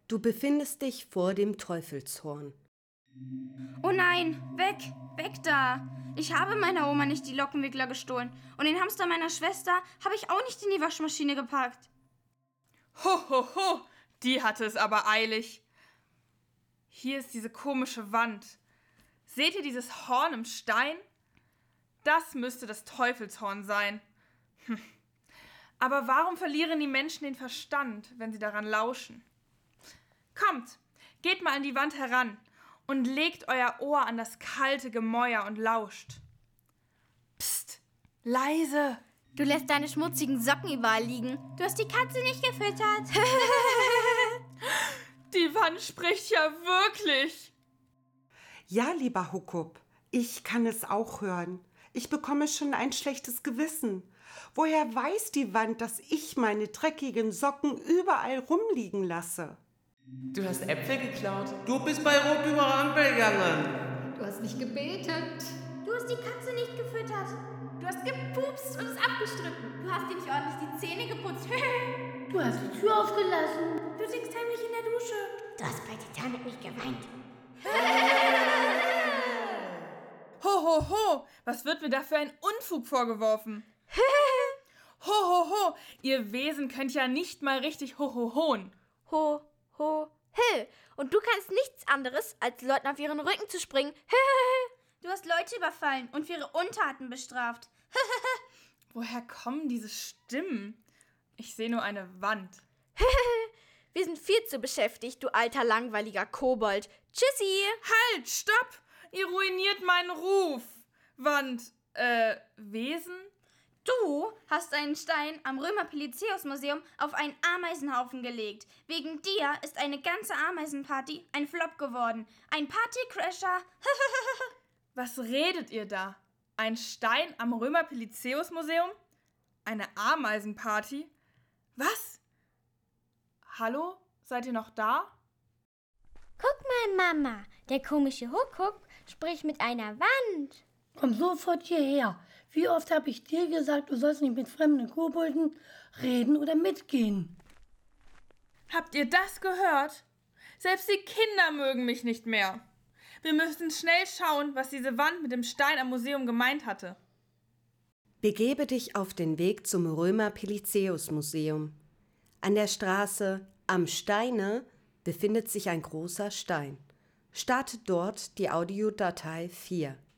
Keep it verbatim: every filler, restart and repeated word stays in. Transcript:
Du befindest dich vor dem Teufelshorn. Oh nein, weg, weg da. Ich habe meiner Oma nicht die Lockenwickler gestohlen und den Hamster meiner Schwester habe ich auch nicht in die Waschmaschine gepackt. Ho, ho, ho, die hatte es aber eilig. Hier ist diese komische Wand. Seht ihr dieses Horn im Stein? Das müsste das Teufelshorn sein. Hm. Aber warum verlieren die Menschen den Verstand, wenn sie daran lauschen? Kommt, geht mal an die Wand heran und legt euer Ohr an das kalte Gemäuer und lauscht. Psst, leise. Du lässt deine schmutzigen Socken überall liegen. Du hast die Katze nicht gefüttert. Die Wand spricht ja wirklich. Ja, lieber Huckup, ich kann es auch hören. Ich bekomme schon ein schlechtes Gewissen. Woher weiß die Wand, dass ich meine dreckigen Socken überall rumliegen lasse? Du hast Äpfel geklaut. Du bist bei Rot über die Ampel gegangen. Du hast nicht gebetet. Du hast die Katze nicht gefüttert. Du hast gepupst und es abgestritten. Du hast dir nicht ordentlich die Zähne geputzt. Du hast die Tür aufgelassen. Du singst heimlich in der Dusche. Du hast bei Titanic nicht geweint. Ho, ho, ho, was wird mir da für ein Unfug vorgeworfen? Ho, ho, ho, ihr Wesen könnt ja nicht mal richtig ho, ho, ho'n. Ho, ho, he. Und du kannst nichts anderes, als Leuten auf ihren Rücken zu springen. Du hast Leute überfallen und für ihre Untaten bestraft. Woher kommen diese Stimmen? Ich sehe nur eine Wand. Wir sind viel zu beschäftigt, du alter, langweiliger Kobold. Tschüssi! Halt, stopp! Ihr ruiniert meinen Ruf. Wand, äh, Wesen? Du hast einen Stein am Römer-Pelizaeus-Museum auf einen Ameisenhaufen gelegt. Wegen dir ist eine ganze Ameisenparty ein Flop geworden. Ein Partycrasher. Was redet ihr da? Ein Stein am Römer-Pelizaeus-Museum? Eine Ameisenparty? Was? Hallo? Seid ihr noch da? Guck mal, Mama, der komische Huckup spricht mit einer Wand. Komm sofort hierher. Wie oft habe ich dir gesagt, du sollst nicht mit fremden Kobolden reden oder mitgehen? Habt ihr das gehört? Selbst die Kinder mögen mich nicht mehr. Wir müssen schnell schauen, was diese Wand mit dem Stein am Museum gemeint hatte. Begebe dich auf den Weg zum Römer-Pelizaeus-Museum. An der Straße Am Steine befindet sich ein großer Stein. Starte dort die Audiodatei vier.